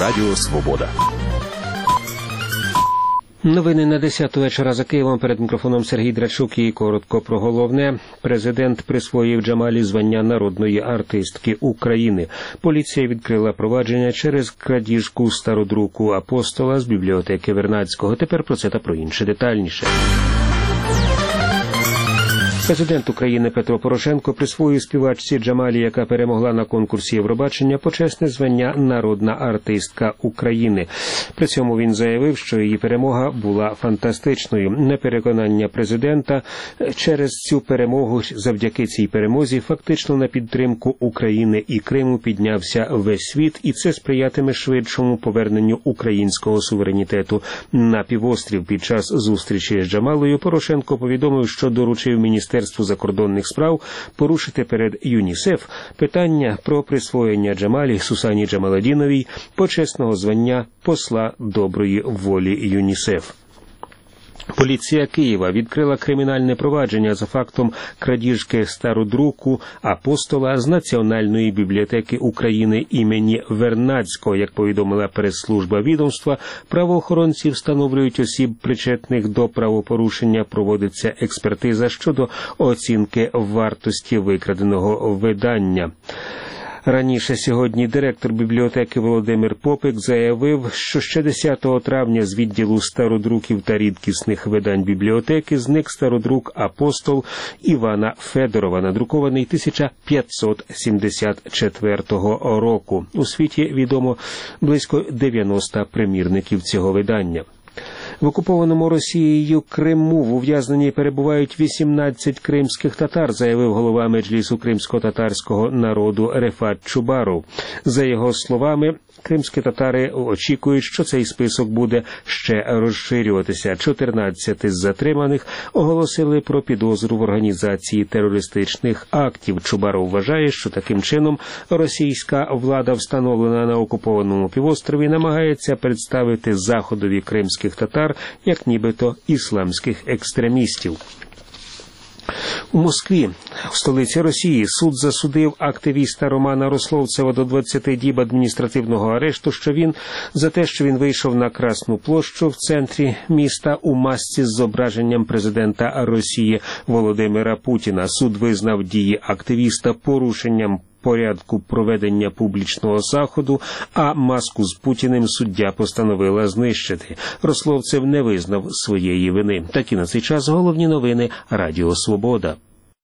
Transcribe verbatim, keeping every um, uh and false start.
Радіо Свобода. Новини на десяту вечора за Києвом. Перед мікрофоном Сергій Драчук і коротко про головне. Президент присвоїв Джамалі звання народної артистки України. Поліція відкрила провадження через крадіжку стародруку «Апостола» з бібліотеки Вернадського. Тепер про це та про інше детальніше. Президент України Петро Порошенко присвоїв співачці Джамалі, яка перемогла на конкурсі Євробачення, почесне звання «Народна артистка України». При цьому він заявив, що її перемога була фантастичною. На переконання президента, через цю перемогу, завдяки цій перемозі, фактично на підтримку України і Криму піднявся весь світ, і це сприятиме швидшому поверненню українського суверенітету на півострів. Під час зустрічі з Джамалою Порошенко повідомив, що доручив Міністерству Міністерству закордонних справ порушити перед ЮНІСЕФ питання про присвоєння Джамалі Сусані Джамаладіновій почесного звання посла доброї волі ЮНІСЕФ. Поліція Києва відкрила кримінальне провадження за фактом крадіжки стародруку «Апостола» з Національної бібліотеки України імені Вернадського. Як повідомила прес-служба відомства, правоохоронці встановлюють осіб, причетних до правопорушення, проводиться експертиза щодо оцінки вартості викраденого видання. Раніше сьогодні директор бібліотеки Володимир Попик заявив, що ще десятого травня з відділу стародруків та рідкісних видань бібліотеки зник стародрук «Апостол» Івана Федорова, надрукований тисяча п'ятсот сімдесят четвертого року. У світі відомо близько дев'яноста примірників цього видання. В окупованому Росією Криму в ув'язненні перебувають вісімнадцять кримських татар, заявив голова Меджлісу кримсько-татарського народу Рефат Чубаров. За його словами, кримські татари очікують, що цей список буде ще розширюватися. чотирнадцять із затриманих оголосили про підозру в організації терористичних актів. Чубаров вважає, що таким чином російська влада, встановлена на окупованому півострові, намагається представити заходові кримських татар як нібито ісламських екстремістів. У Москві, в столиці Росії, суд засудив активіста Романа Рословцева до двадцяти діб адміністративного арешту, що він за те, що він вийшов на Красну площу в центрі міста у масці з зображенням президента Росії Володимира Путіна. Суд визнав дії активіста порушенням порядку проведення публічного заходу, а маску з Путіним суддя постановила знищити. Рословцев не визнав своєї вини. Такі на цей час головні новини Радіо Свобода.